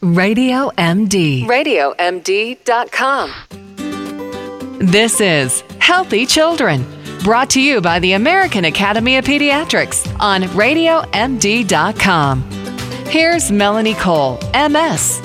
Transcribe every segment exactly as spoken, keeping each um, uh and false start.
Radio M D. radio m d dot com. This is Healthy Children, brought to you by the American Academy of Pediatrics on radio m d dot com. Here's Melanie Cole, M S.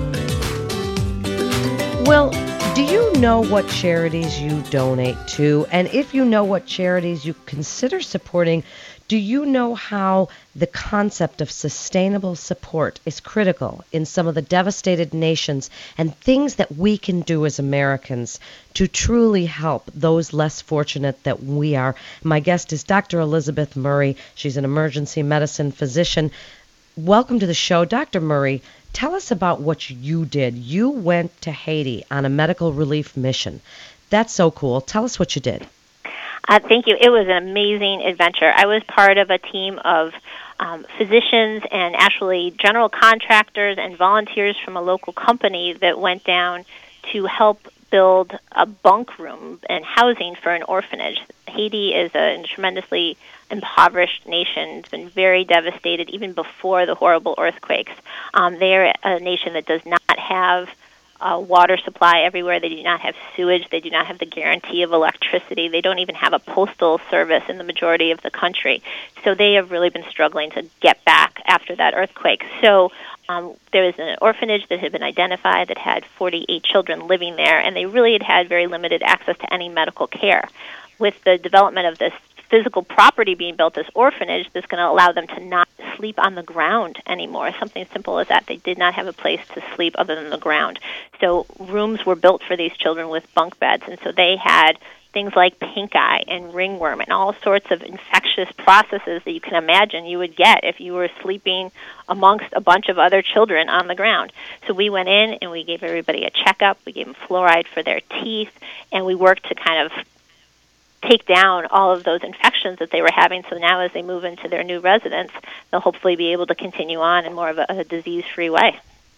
Well, do you know what charities you donate to? And if you know what charities you consider supporting, do you know how the concept of sustainable support is critical in some of the devastated nations and things that we can do as Americans to truly help those less fortunate that we are? My guest is Doctor Elizabeth Murray. She's an emergency medicine physician. Welcome to the show, Doctor Murray. Tell us about what you did. You went to Haiti on a medical relief mission. That's so cool. Tell us what you did. Uh, thank you. It was an amazing adventure. I was part of a team of um, physicians and actually general contractors and volunteers from a local company that went down to help build a bunk room and housing for an orphanage. Haiti is a tremendously impoverished nation. It's been very devastated even before the horrible earthquakes. Um, they're a nation that does not have Uh, water supply everywhere. They do not have sewage. They do not have the guarantee of electricity. They don't even have a postal service in the majority of the country. So they have really been struggling to get back after that earthquake. So um, there was an orphanage that had been identified that had forty-eight children living there, and they really had had very limited access to any medical care. With the development of this physical property being built, this orphanage, that's going to allow them to not sleep on the ground anymore. Something simple as that. They did not have a place to sleep other than the ground. So rooms were built for these children with bunk beds, and so they had things like pink eye and ringworm and all sorts of infectious processes that you can imagine you would get if you were sleeping amongst a bunch of other children on the ground. So we went in and we gave everybody a checkup. We gave them fluoride for their teeth, and we worked to kind of take down all of those infections that they were having. So now as they move into their new residence, they'll hopefully be able to continue on in more of a, a disease-free way.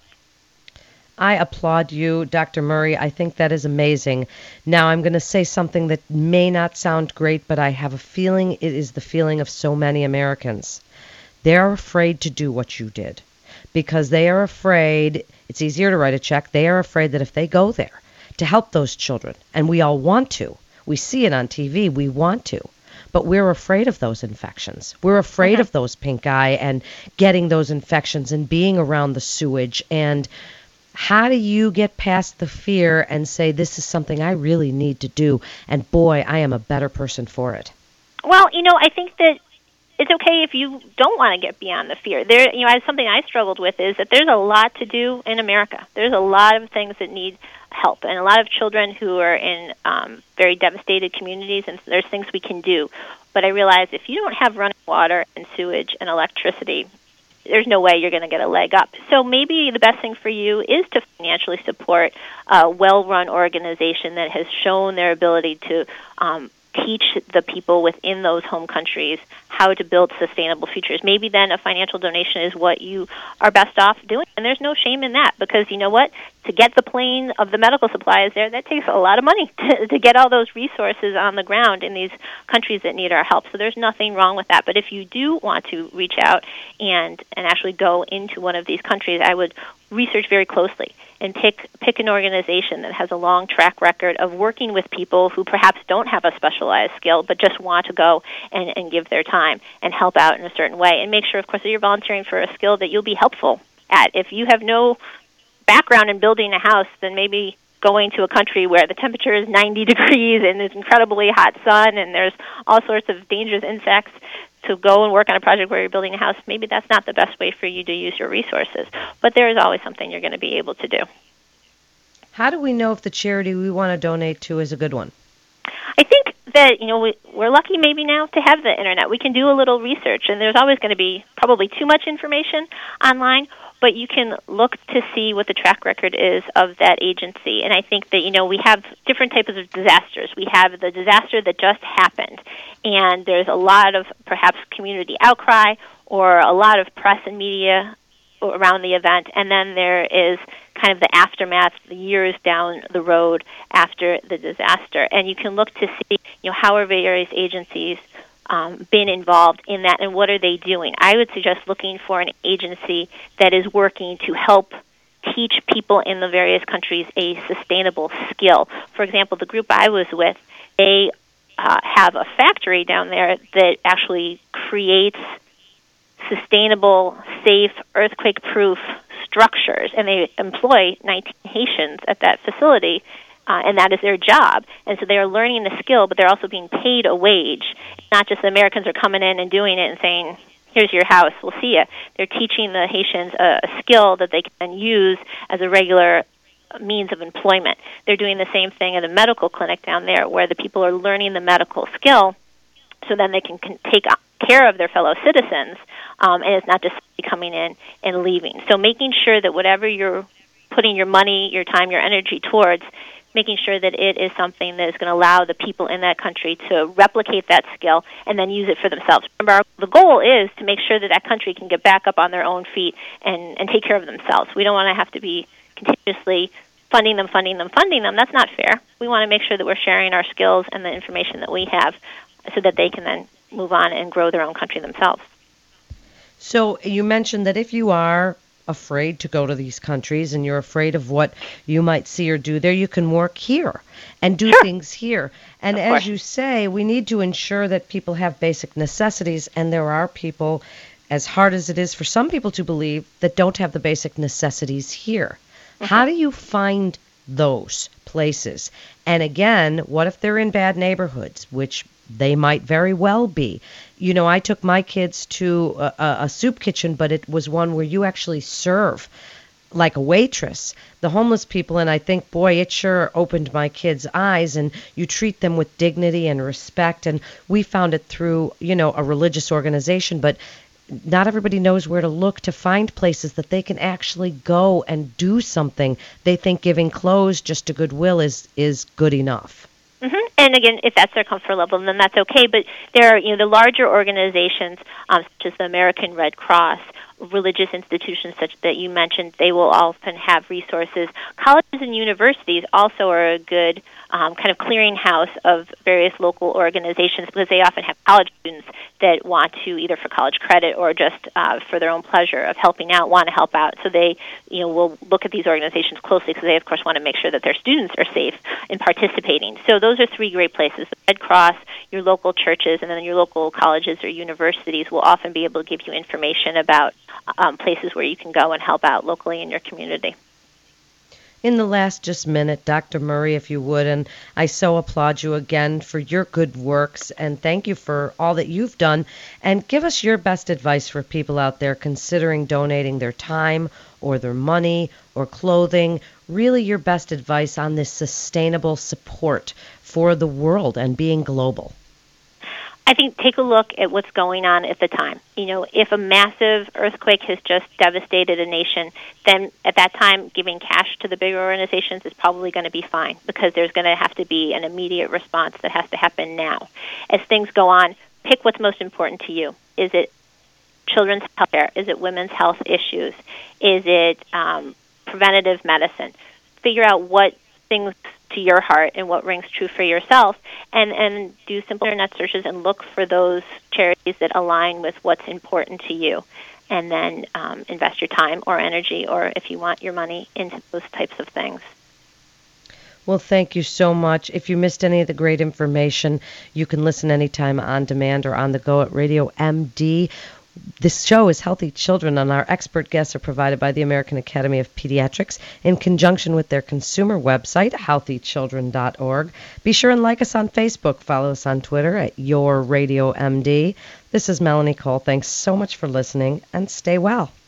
I applaud you, Doctor Murray. I think that is amazing. Now, I'm going to say something that may not sound great, but I have a feeling it is the feeling of so many Americans. They're afraid to do what you did because they are afraid, it's easier to write a check, they are afraid that if they go there to help those children, and we all want to, we see it on T V, we want to, but we're afraid of those infections. We're afraid Okay. of those pink eye and getting those infections and being around the sewage. And how do you get past the fear and say, this is something I really need to do, and boy, I am a better person for it? Well, you know, I think that it's okay if you don't want to get beyond the fear. There, you know, something I struggled with is that there's a lot to do in America. There's a lot of things that need help, and a lot of children who are in um, very devastated communities, and there's things we can do. But I realize if you don't have running water and sewage and electricity, there's no way you're going to get a leg up. So maybe the best thing for you is to financially support a well-run organization that has shown their ability to um, teach the people within those home countries how to build sustainable futures. Maybe then a financial donation is what you are best off doing. And there's no shame in that because, you know what, to get the plane of the medical supplies there, that takes a lot of money to, to get all those resources on the ground in these countries that need our help. So there's nothing wrong with that. But if you do want to reach out and, and actually go into one of these countries, I would research very closely and pick pick an organization that has a long track record of working with people who perhaps don't have a specialized skill but just want to go and, and give their time and help out in a certain way. And make sure, of course, that you're volunteering for a skill that you'll be helpful at. If you have no background in building a house, then maybe going to a country where the temperature is ninety degrees and there's incredibly hot sun and there's all sorts of dangerous insects, to go and work on a project where you're building a house, maybe that's not the best way for you to use your resources. But there is always something you're going to be able to do. How do we know if the charity we want to donate to is a good one? I think that, you know, we, we're lucky maybe now to have the Internet. We can do a little research, and there's always going to be probably too much information online, but you can look to see what the track record is of that agency. And I think that, you know, we have different types of disasters. We have the disaster that just happened, and there's a lot of perhaps community outcry or a lot of press and media around the event, and then there is kind of the aftermath, the years down the road after the disaster. And you can look to see, you know, how are various agencies um, been involved in that, and what are they doing? I would suggest looking for an agency that is working to help teach people in the various countries a sustainable skill. For example, the group I was with, they uh, have a factory down there that actually creates sustainable, safe, earthquake-proof structures, and they employ nineteen Haitians at that facility, uh, and that is their job. And so they are learning the skill, but they're also being paid a wage. Not just the Americans are coming in and doing it and saying, here's your house, we'll see you. They're teaching the Haitians a, a skill that they can use as a regular means of employment. They're doing the same thing at a medical clinic down there where the people are learning the medical skill so then they can, can take care of their fellow citizens, um, and it's not just coming in and leaving. So making sure that whatever you're putting your money, your time, your energy towards, making sure that it is something that is going to allow the people in that country to replicate that skill and then use it for themselves. Remember, the goal is to make sure that that country can get back up on their own feet and, and take care of themselves. We don't want to have to be continuously funding them, funding them, funding them. That's not fair. We want to make sure that we're sharing our skills and the information that we have so that they can then move on and grow their own country themselves. So you mentioned that if you are afraid to go to these countries and you're afraid of what you might see or do there, you can work here and do sure. things here. And of as course. you say, we need to ensure that people have basic necessities, and there are people, as hard as it is for some people to believe, that don't have the basic necessities here. Mm-hmm. How do you find those places? And again, what if they're in bad neighborhoods, which they might very well be? You know, I took my kids to a, a soup kitchen, but it was one where you actually serve like a waitress, the homeless people, and I think, boy, it sure opened my kids' eyes, and you treat them with dignity and respect, and we found it through, you know, a religious organization, but not everybody knows where to look to find places that they can actually go and do something. They think giving clothes just to Goodwill is, is good enough. Mm-hmm. And again, if that's their comfort level, then that's okay. But there are, you know, the larger organizations, um, such as the American Red Cross, religious institutions such that you mentioned, they will often have resources. Colleges and universities also are a good um, kind of clearinghouse of various local organizations because they often have college students that want to, either for college credit or just uh, for their own pleasure of helping out, want to help out. So they, you know, will look at these organizations closely because they, of course, want to make sure that their students are safe in participating. So those are three great places. The Red Cross, your local churches, and then your local colleges or universities will often be able to give you information about um, places where you can go and help out locally in your community. In the last just minute, Doctor Murray, if you would, and I so applaud you again for your good works, and thank you for all that you've done, and give us your best advice for people out there considering donating their time or their money or clothing, really your best advice on this sustainable support for the world and being global. I think take a look at what's going on at the time. You know, if a massive earthquake has just devastated a nation, then at that time giving cash to the bigger organizations is probably going to be fine because there's going to have to be an immediate response that has to happen now. As things go on, pick what's most important to you. Is it children's health care? Is it women's health issues? Is it um, preventative medicine? Figure out what things to your heart and what rings true for yourself, and, and do simple internet searches and look for those charities that align with what's important to you, and then um, invest your time or energy, or if you want your money, into those types of things. Well, thank you so much. If you missed any of the great information, you can listen anytime on demand or on the go at Radio M D. This show is Healthy Children, and our expert guests are provided by the American Academy of Pediatrics in conjunction with their consumer website, healthy children dot org. Be sure and like us on Facebook. Follow us on Twitter at Your Radio M D. This is Melanie Cole. Thanks so much for listening, and stay well.